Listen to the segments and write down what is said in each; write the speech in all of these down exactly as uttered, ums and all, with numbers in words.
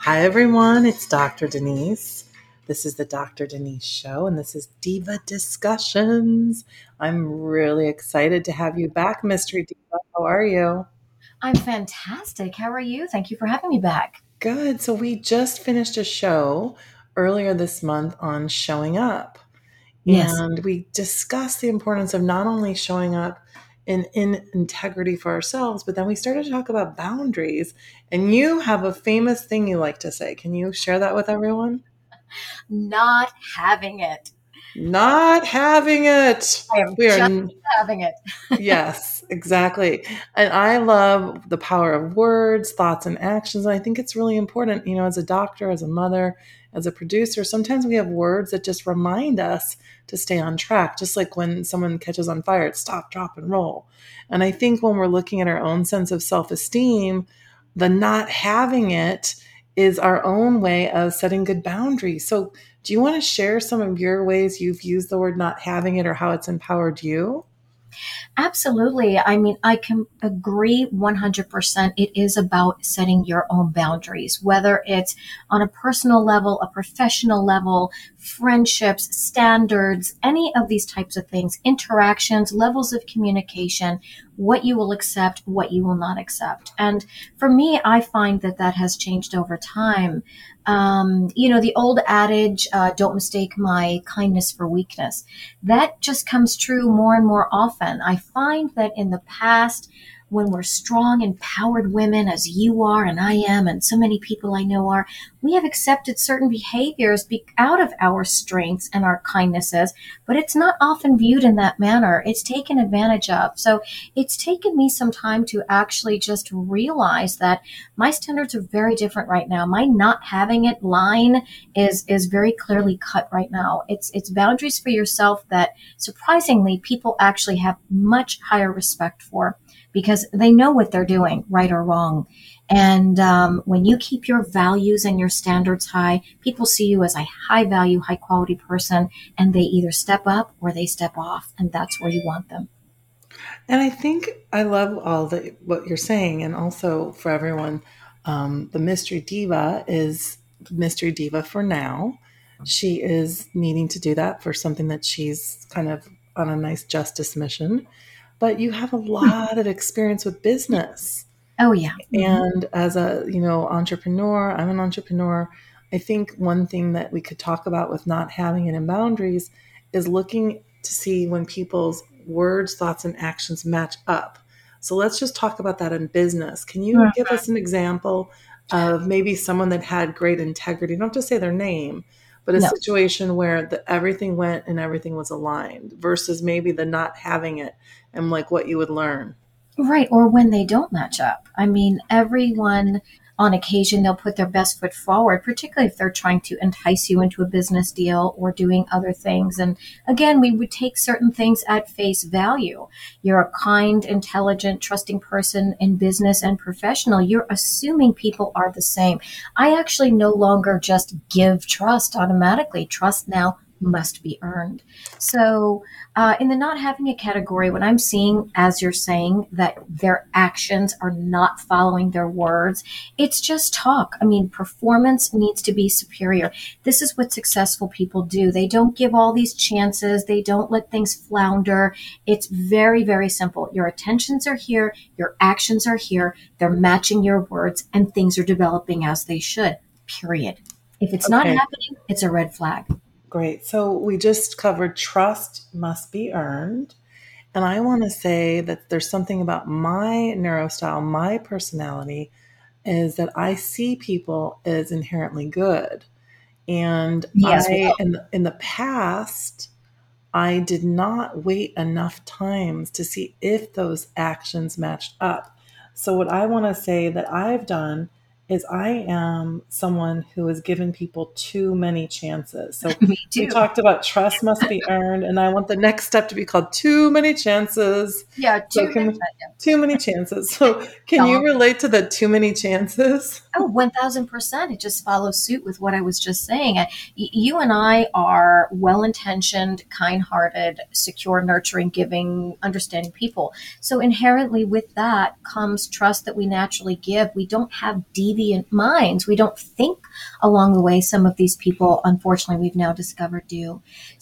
Hi, everyone. It's Doctor Denise. This is the Doctor Denise Show, and this is Diva Discussions. I'm really excited to have you back, Mystery Diva. How are you? I'm fantastic. How are you? Thank you for having me back. Good. So, we just finished a show earlier this month on showing up, Yes. and we discussed the importance of not only showing up in, in integrity for ourselves, but then we started to talk about boundaries. And you have a famous thing you like to say. Can you share that with everyone? Not having it. Not having it. I am We are, just n- having it. yes, exactly. And I love the power of words, thoughts, and actions. And I think it's really important, you know, as a doctor, as a mother, as a producer, sometimes we have words that just remind us to stay on track. Just like when someone catches on fire, it's stop, drop, and roll. And I think when we're looking at our own sense of self esteem, the not having it is our own way of setting good boundaries. So, do you want to share some of your ways you've used the word not having it or how it's empowered you? Absolutely. I mean, I can agree one hundred percent. It is about setting your own boundaries, whether it's on a personal level, a professional level, friendships, standards, any of these types of things, interactions, levels of communication, what you will accept, what you will not accept. And for me, I find that that has changed over time. Um, you know, the old adage, uh, don't mistake my kindness for weakness, that just comes true more and more often. I find that in the past, when we're strong, empowered women, as you are and I am, and so many people I know are, we have accepted certain behaviors be- out of our strengths and our kindnesses, but it's not often viewed in that manner. It's taken advantage of. So it's taken me some time to actually just realize that my standards are very different right now. My not having it line is is very clearly cut right now. It's it's boundaries for yourself that surprisingly people actually have much higher respect for because they know what they're doing, right or wrong. And um, when you keep your values and your standards high, people see you as a high value, high quality person, and they either step up or they step off, and that's where you want them. And I think I love all the what you're saying, and also for everyone, um, the mystery diva is mystery diva for now. She is needing to do that for something that she's kind of on a nice justice mission. But you have a lot of experience with business. Oh yeah. Hmm. And as a, you know, entrepreneur, I'm an entrepreneur. I think one thing that we could talk about with not having it in boundaries is looking to see when people's words, thoughts, and actions match up. So let's just talk about that in business. Can you give us an example of maybe someone that had great integrity? You don't have to say their name, but a No. situation where the, everything went and everything was aligned versus maybe the not having it and like what you would learn. Right, or when they don't match up. I mean, everyone on occasion they'll put their best foot forward, particularly if they're trying to entice you into a business deal or doing other things. And again, we would take certain things at face value. You're a kind, intelligent, trusting person in business and professional. You're assuming people are the same. I actually no longer just give trust automatically. Trust now must be earned. So, uh, in the not having a category, when I'm seeing, as you're saying, that their actions are not following their words, it's just talk. I mean, performance needs to be superior. This is what successful people do. They don't give all these chances. They don't let things flounder. It's very, very simple. Your attentions are here. Your actions are here. They're matching your words and things are developing as they should, period. If it's not Okay. happening, it's a red flag. Great. So we just covered trust must be earned. And I want to say that there's something about my neurostyle, my personality, is that I see people as inherently good. And Me as I, well. in the, in the past, I did not wait enough times to see if those actions matched up. So, what I want to say that I've done is I am someone who has given people too many chances. So, Me we too. talked about trust must be earned, and I want the next step to be called too many chances. Yeah, So, too many. can too many chances. So, can Yeah. you relate to the too many chances? Oh, one thousand percent. It just follows suit with what I was just saying. Y- You and I are well intentioned, kind hearted, secure, nurturing, giving, understanding people. So, inherently, with that comes trust that we naturally give. We don't have deviant deviant minds. We don't think along the way some of these people, unfortunately, we've now discovered do.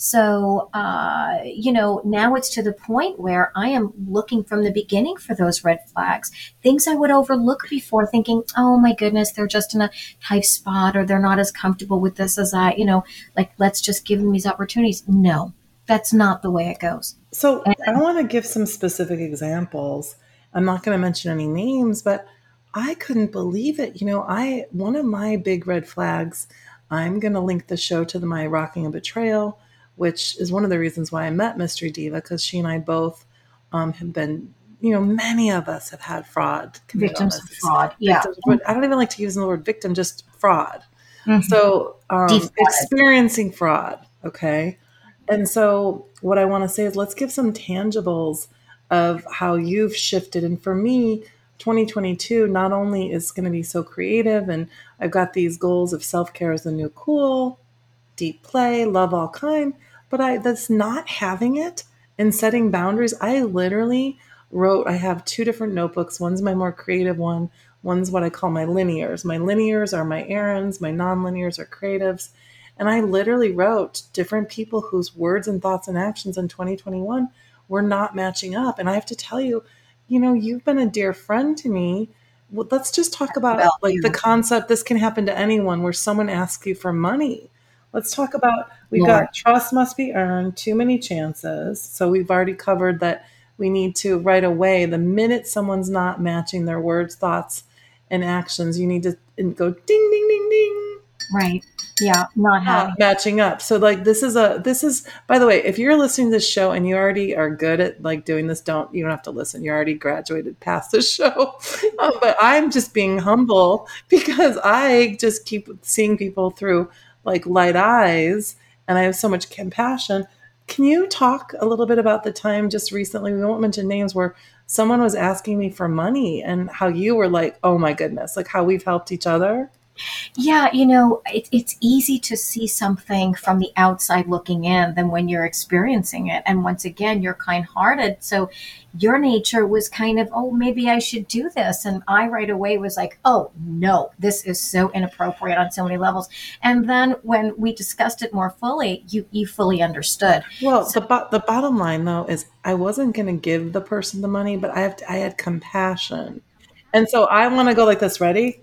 So, uh, you know, now it's to the point where I am looking from the beginning for those red flags, things I would overlook before, thinking, oh my goodness, they're just in a tight spot, or they're not as comfortable with this as I, you know, like, let's just give them these opportunities. No, that's not the way it goes. So And I want to give some specific examples. I'm not going to mention any names, but I couldn't believe it. You know, I one of my big red flags, I'm going to link the show to the, my Rocking a Betrayal, which is one of the reasons why I met Mystery Diva, because she and I both um, have been, you know, many of us have had fraud committed on victims of us. fraud. Yeah. Victims, but I don't even like to use the word victim, just fraud. Mm-hmm. So um, Defrauded. experiencing fraud, okay? And so what I want to say is let's give some tangibles of how you've shifted. And for me, twenty twenty-two not only is going to be so creative, and I've got these goals of self-care as the new cool, deep play, love all kind, but I that's not having it and setting boundaries. I literally wrote, I have two different notebooks. One's my more creative one. One's what I call my linears. My linears are my errands, my non-linears are creatives. And I literally wrote different people whose words and thoughts and actions in twenty twenty-one were not matching up. And I have to tell you, you know, you've been a dear friend to me. Well, let's just talk about Well, like the you, concept this can happen to anyone where someone asks you for money. Let's talk about we've Lord. got trust must be earned, too many chances. So we've already covered that we need to right away, the minute someone's not matching their words, thoughts, and actions, you need to go ding, ding, ding, ding. Right. Yeah. Not having. Not matching up. So like this is a this is by the way, if you're listening to this show and you already are good at like doing this, don't you don't have to listen. You already graduated past the show. Um, but I'm just being humble because I just keep seeing people through like light eyes and I have so much compassion. Can you talk a little bit about the time just recently, we won't mention names, where someone was asking me for money and how you were like, oh my goodness, like how we've helped each other? Yeah, you know, it, it's easy to see something from the outside looking in than when you're experiencing it. And once again, you're kind hearted. So your nature was kind of, oh, maybe I should do this. And I right away was like, oh, no, this is so inappropriate on so many levels. And then when we discussed it more fully, you, you fully understood. Well, So, the bo- the bottom line though is I wasn't going to give the person the money, but I have to, I had compassion, and so I want to go like this. Ready?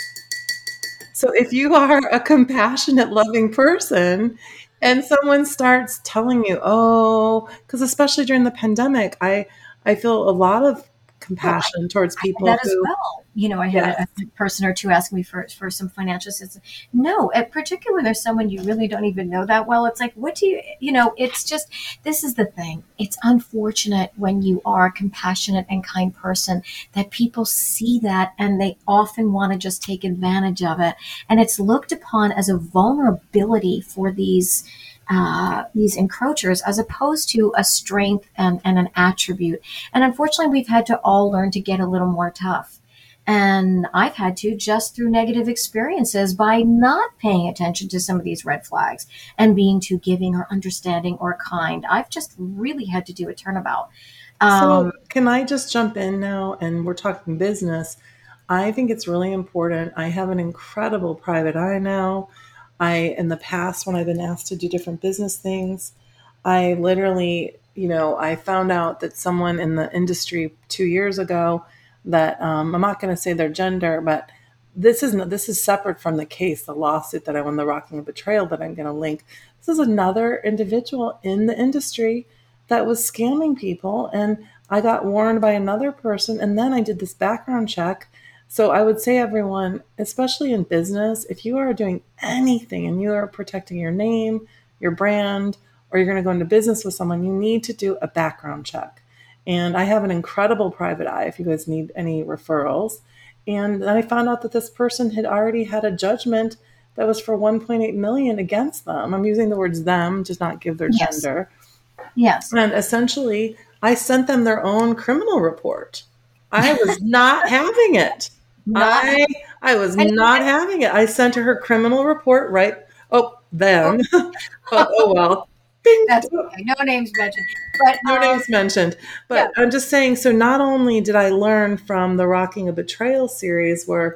So if you are a compassionate, loving person and someone starts telling you, oh, because especially during the pandemic, I I feel a lot of well, compassion towards I had people that as who, well. You know, I had a, yes. a person or two ask me for for some financial assistance. No, uh, particularly when there's someone you really don't even know that well. It's like, what do you, you know? It's just this is the thing. It's unfortunate when you are a compassionate and kind person that people see that and they often want to just take advantage of it, and it's looked upon as a vulnerability for these uh, these encroachers as opposed to a strength and, and an attribute. And unfortunately, we've had to all learn to get a little more tough. And I've had to just through negative experiences by not paying attention to some of these red flags and being too giving or understanding or kind. I've just really had to do a turnabout. So Um, can I just jump in now? And we're talking business. I think it's really important. I have an incredible private eye now. I, in the past, when I've been asked to do different business things, I literally, you know, I found out that someone in the industry two years ago that um, I'm not going to say their gender, but this is not, this is separate from the case, the lawsuit that I won, the Rocking a Betrayal that I'm going to link. This is another individual in the industry that was scamming people, and I got warned by another person, and then I did this background check. So I would say, everyone, especially in business, if you are doing anything and you are protecting your name, your brand, or you're going to go into business with someone, you need to do a background check. And I have an incredible private eye if you guys need any referrals. And then I found out that this person had already had a judgment that was for one point eight million dollars against them. I'm using the words them, just not give their yes, gender. yes. And essentially, I sent them their own criminal report. I was not having it. Not I I was and, not having it. I sent her her criminal report right. Oh, then. oh, oh well. Bing. that's okay. No names mentioned. But No um, names mentioned. yeah, But I'm just saying, so not only did I learn from the Rocking a Betrayal series where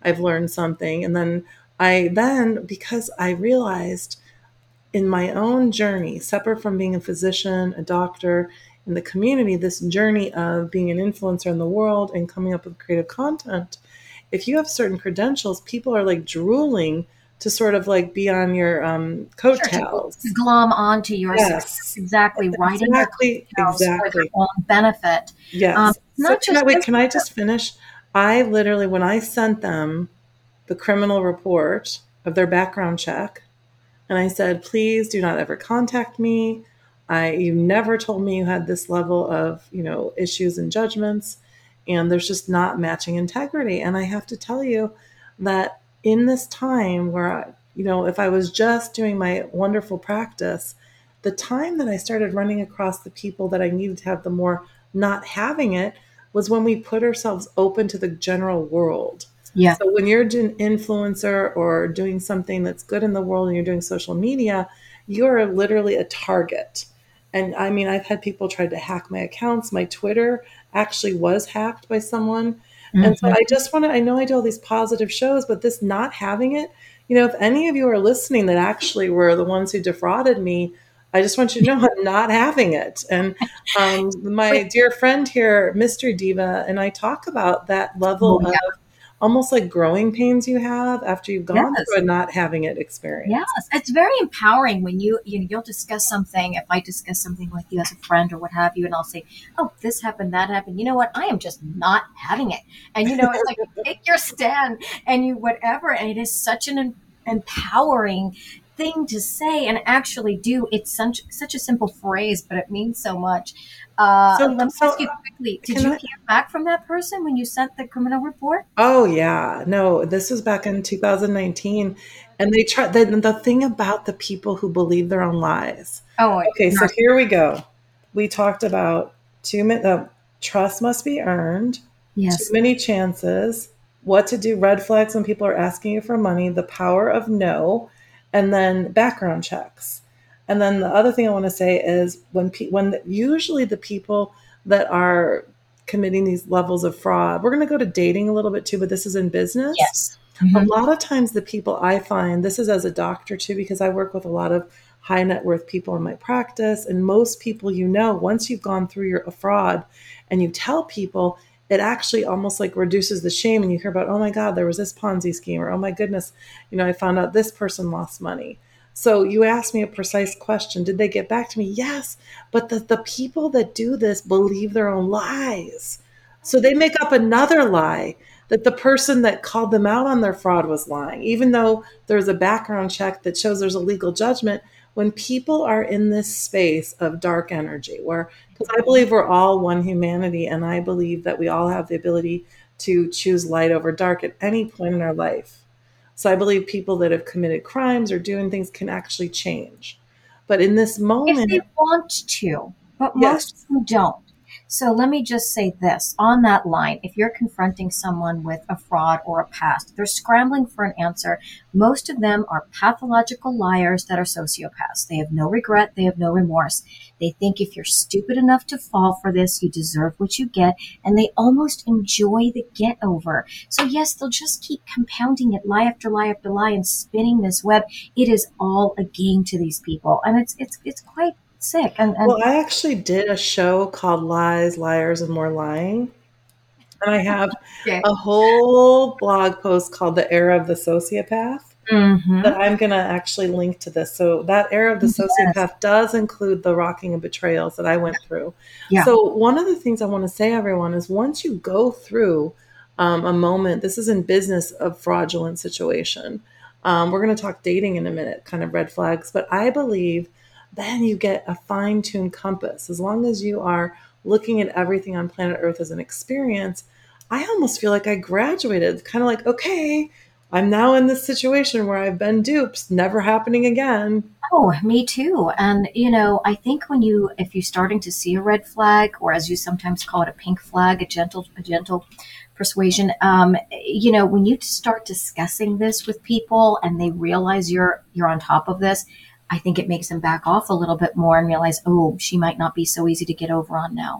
I've learned something. And then I then, because I realized in my own journey, separate from being a physician, a doctor, in the community, this journey of being an influencer in the world and coming up with creative content, if you have certain credentials, people are like drooling to sort of like be on your um, Sure, to, gl- to coattails. glom onto your success, Yes, exactly, riding your exactly, coattails for their exactly. own benefit. Um, Yes. So not can I just wait? this, Can I just finish? I literally, when I sent them the criminal report of their background check, and I said, please do not ever contact me. I you never told me you had this level of, you know, issues and judgments, and there's just not matching integrity. And I have to tell you that in this time where I, you know, if I was just doing my wonderful practice, the time that I started running across the people that I needed to have the more not having it was when we put ourselves open to the general world. yeah, So when you're an influencer or doing something that's good in the world and you're doing social media, you're literally a target. And I mean, I've had people try to hack my accounts. My Twitter actually was hacked by someone. And so I hmm just want to, I know I do all these positive shows, but this not having it, you know, if any of you are listening that actually were the ones who defrauded me, I just want you to know I'm not having it. And um, my Wait, dear friend here, Mystery Diva, and I talk about that level oh of yeah, almost like growing pains you have after you've gone through yes. a not having it Yes, experience. it's very empowering when you you know you'll discuss something. If I discuss something with you as a friend or what have you, and I'll say, "Oh, this happened, that happened." You know what? I am just not having it, and you know it's like you take your stand and you whatever, and it is such an em- empowering thing to say and actually do. It's such such a simple phrase, but it means so much. Uh, So, let me so ask you quickly: did can you I? hear back from that person when you sent the criminal report? Oh yeah, no. This was back in two thousand nineteen, and they try. The, the thing about the people who believe their own lies. Oh, Okay, so narc- here we go. We talked about two minutes. Uh, trust must be earned. Too yes, many chances. What to do? Red flags when people are asking you for money. The power of no, and then background checks. And then the other thing I want to say is when pe- when the, usually the people that are committing these levels of fraud, we're going to go to dating a little bit too, but this is in business. yes. A hmm lot of times, the people I find, this is as a doctor too, because I work with a lot of high net worth people in my practice. And most people, you know, once you've gone through your a fraud and you tell people, it actually almost like reduces the shame. And you hear about, oh my God, there was this Ponzi scheme, or oh my goodness, you know, I found out this person lost money. So you asked me a precise question. Did they get back to me? Yes. But the, the people that do this believe their own lies. So they make up another lie that the person that called them out on their fraud was lying, even though there's a background check that shows there's a legal judgment. When people are in this space of dark energy, where, because I believe we're all one humanity, and I believe that we all have the ability to choose light over dark at any point in our life. So I believe people that have committed crimes or doing things can actually change. But in this If moment, they want to, but most yes. of them don't. So let me just say this on that line. If you're confronting someone with a fraud or a past, they're scrambling for an answer. Most of them are pathological liars that are sociopaths. They have no regret. They have no remorse. They think if you're stupid enough to fall for this, you deserve what you get. And they almost enjoy the get over. So yes, they'll just keep compounding it lie after lie after lie and spinning this web. It is all a game to these people. And it's, it's, it's quite sick. And, and Well, I actually did a show called Lies, Liars, and More Lying. And I have yeah. a whole blog post called The Era of the Sociopath that hmm I'm going to actually link to this. So, that Era of the Yes. Sociopath does include the rocking and betrayals that I went through. Yeah. So, one of the things I want to say, everyone, is once you go through um, a moment, this is in business, of fraudulent situation. Um, we're going to talk dating in a minute, kind of red flags, but I believe then you get a fine tuned compass. As long as you are looking at everything on planet Earth as an experience, I almost feel like I graduated, kind of like, okay, I'm now in this situation where I've been duped, never happening again. Oh, me too. And you know, I think when you if you're starting to see a red flag, or as you sometimes call it, a pink flag, a gentle a gentle persuasion, um, you know, when you start discussing this with people and they realize you're you're on top of this, I think it makes them back off a little bit more and realize, oh, she might not be so easy to get over on now.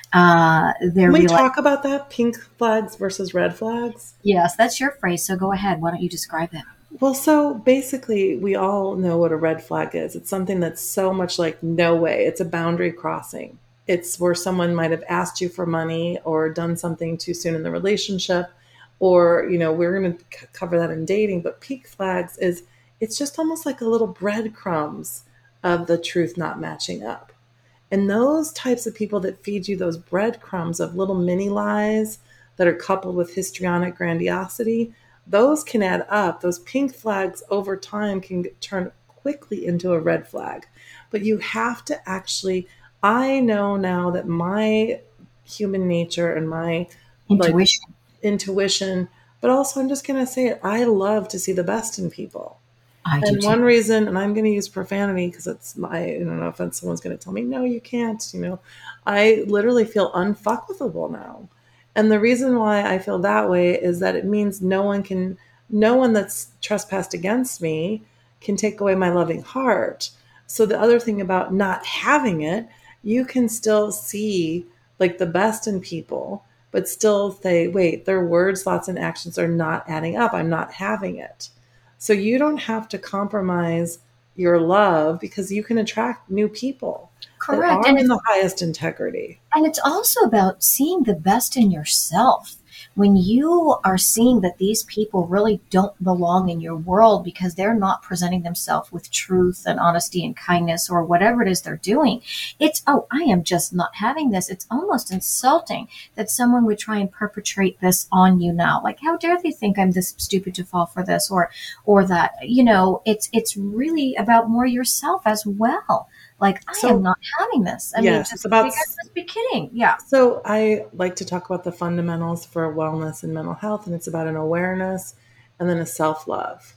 Uh, Can they're we realizing, talk about that? Pink flags versus red flags? yes, that's your phrase. So go ahead. Why don't you describe it? Well, so basically, we all know what a red flag is. It's something that's so much like no way. It's a boundary crossing. It's where someone might have asked you for money or done something too soon in the relationship, or, you know, we're going to c- cover that in dating. But pink flags is it's just almost like a little breadcrumbs of the truth not matching up. And those types of people that feed you those breadcrumbs of little mini lies that are coupled with histrionic grandiosity, those can add up. Those pink flags over time can get, turn quickly into a red flag. But you have to actually, I know now that my human nature and my like Intuition. intuition, but also I'm just going to say it, I love to see the best in people. I do And too. one reason, and I'm going to use profanity because it's my, I don't know if someone's going to tell me, no, you can't, you know, I literally feel unfuckable now. And the reason why I feel that way is that it means no one can, no one that's trespassed against me can take away my loving heart. So the other thing about not having it, you can still see like the best in people, but still say, wait, their words, thoughts, and actions are not adding up. I'm not having it. So you don't have to compromise your love because you can attract new people that Correct. are And in it's the highest integrity. And it's also about seeing the best in yourself. When you are seeing that these people really don't belong in your world because they're not presenting themselves with truth and honesty and kindness or whatever it is they're doing, it's, oh, I am just not having this. It's almost insulting that someone would try and perpetrate this on you now. Like, how dare they think I'm this stupid to fall for this or, or that, you know, it's, it's really about more yourself as well. Like, I am So, not having this. I mean, yes, it's just, about. you guys must be kidding. Yeah. So, I like to talk about the fundamentals for wellness and mental health, and it's about an awareness and then a self love.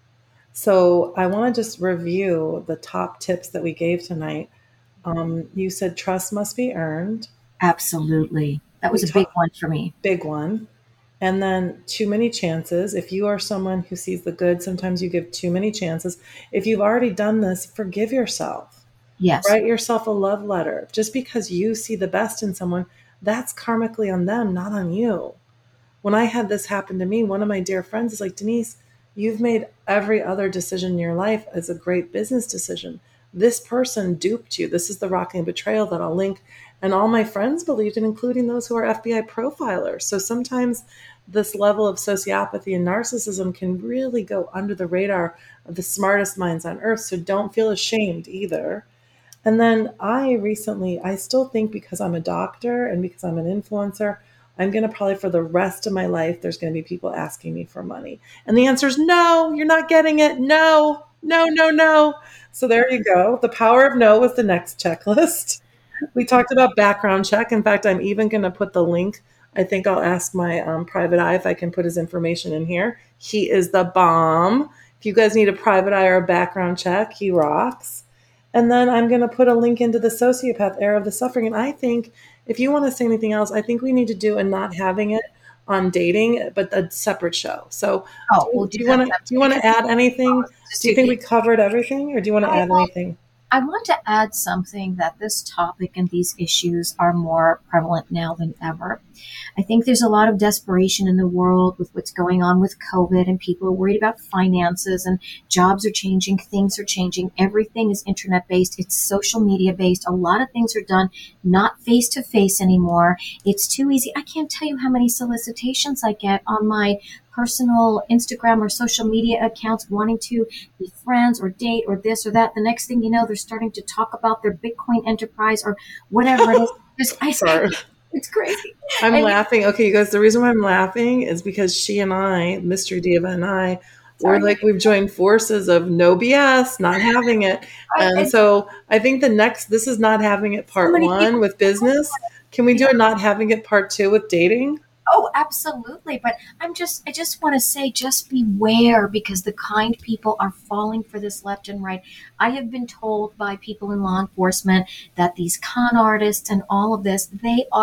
So, I want to just review the top tips that we gave tonight. Um, you said trust must be earned. Absolutely. That We was a big talked one for me. big one. And then too many chances. If you are someone who sees the good, sometimes you give too many chances. If you've already done this, forgive yourself. Yes. Write yourself a love letter. Just because you see the best in someone, that's karmically on them, not on you. When I had this happen to me, one of my dear friends is like, Denise, you've made every other decision in your life as a great business decision. This person duped you. This is the rocking betrayal that I'll link. And all my friends believed in, including those who are F B I profilers. So sometimes this level of sociopathy and narcissism can really go under the radar of the smartest minds on earth. So don't feel ashamed either. And then I recently, I still think because I'm a doctor and because I'm an influencer, I'm going to probably for the rest of my life, there's going to be people asking me for money. And the answer is no, you're not getting it. No, no, no, no. So there you go. The power of no was the next checklist. We talked about background check. In fact, I'm even going to put the link. I think I'll ask my um, private eye if I can put his information in here. He is the bomb. If you guys need a private eye or a background check, he rocks. And then I'm going to put a link into the sociopath era of the suffering. And I think if you want to say anything else, I think we need to do a not having it on dating, but a separate show. So Oh, we'll do, do do you that want to then do you want because to add anything? just Do you too think we deep. covered everything, or do you want to I add anything? I want to add something that this topic and these issues are more prevalent now than ever. I think there's a lot of desperation in the world with what's going on with COVID, and people are worried about finances, and jobs are changing, things are changing. Everything is internet based, it's social media based. A lot of things are done not face to face anymore. It's too easy. I can't tell you how many solicitations I get on my personal Instagram or social media accounts wanting to be friends or date or this or that. The next thing you know, they're starting to talk about their Bitcoin enterprise or whatever it is. Just, I, Sorry. it's crazy. I'm And laughing. Okay, you guys, the reason why I'm laughing is because she and I, Mystery Diva and I, we're sorry, like, we've joined forces of no B S, not having it. I, And and so I think the next, this is not having it so part many one people. with business. Can we Yeah. do a not having it part two with dating? Oh, absolutely. But I'm just, I just want to say, just beware because the kind people are falling for this left and right. I have been told by people in law enforcement that these con artists and all of this, they are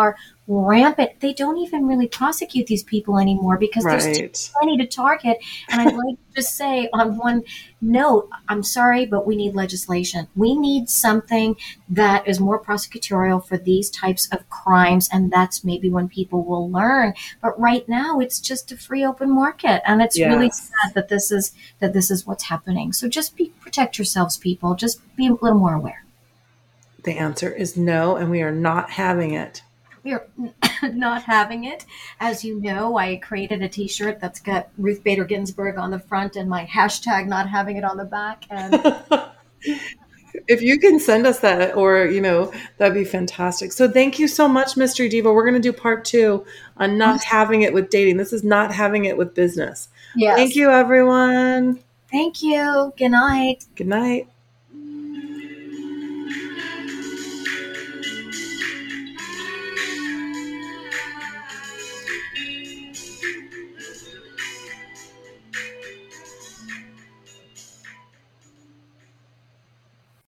rampant. They don't even really prosecute these people anymore because there's too Right. many to target. And I'd like to just say on one note, I'm sorry, but we need legislation. We need something that is more prosecutorial for these types of crimes. And that's maybe when people will learn. But right now it's just a free open market. And it's really Yes. sad that this is that this is what's happening. So just be protect yourselves, people. Just be a little more aware. The answer is no, and we are not having it. We are not having it. As you know, I created a T-shirt that's got Ruth Bader Ginsburg on the front and my hashtag not having it on the back. And If you can send us that, or, you know, that'd be fantastic. So thank you so much, Mystery Diva. We're going to do part two on not having it with dating. This is not having it with business. Thank yes, you, everyone. thank you. Good night. Good night.